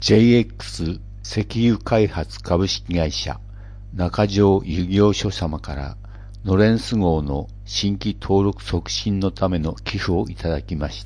JX 石油開発株式会社中条遊行所様からノレンス号の新規登録促進のための寄付をいただきました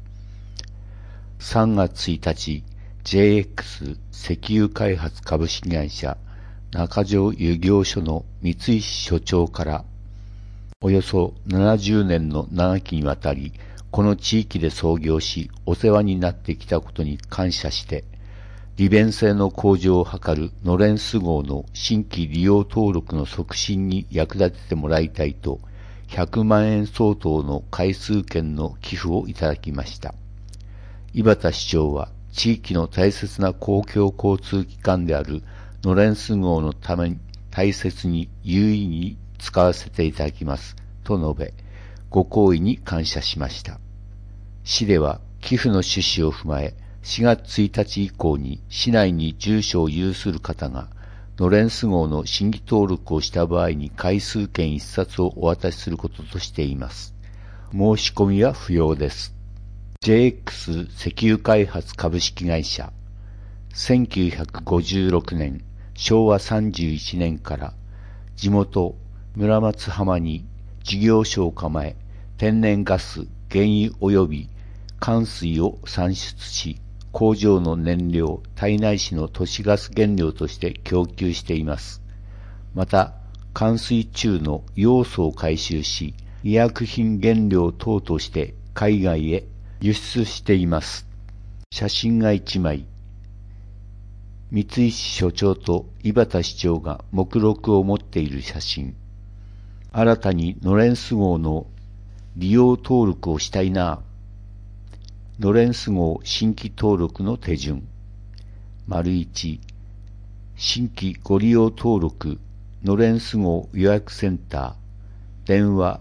。3月1日、JX 石油開発株式会社中条遊行所の三石所長からおよそ70年の長きにわたりこの地域で操業しお世話になってきたことに感謝して利便性の向上を図るノレンス号の新規利用登録の促進に役立ててもらいたいと100万円相当の回数券の寄付をいただきました。井端市長は地域の大切な公共交通機関であるノレンス号のために大切に有意義に使わせていただきますと述べ、ご好意に感謝しました。市では寄付の趣旨を踏まえ、4月1日以降に市内に住所を有する方がノレンス号の新規登録をした場合に回数券1冊をお渡しすることとしています。申し込みは不要です。JX 石油開発株式会社1956年昭和31年から地元村松浜に事業所を構え天然ガス、原油及び管水を産出し工場の燃料、胎内市の都市ガス原料として供給しています。また、管水中のヨウ素を回収し、医薬品原料等として海外へ輸出しています。写真が1枚。三石所長と井端市長が目録を持っている写真。新たにノレンス号の利用登録をしたいな。ノレンス号新規登録の手順。1、新規ご利用登録、ノレンス号予約センター、電話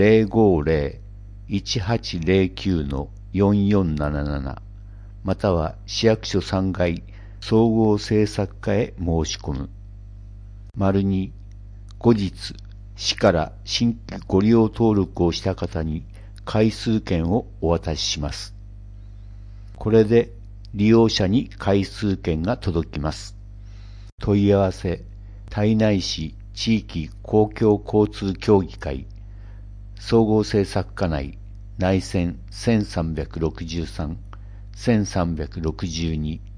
050-1809-4477 または市役所3階総合政策課へ申し込む。2、後日、市から新規ご利用登録をした方に回数券をお渡しします。これで利用者に回数券が届きます。問い合わせ、胎内市地域公共交通協議会、総合政策課内、内線1363、1362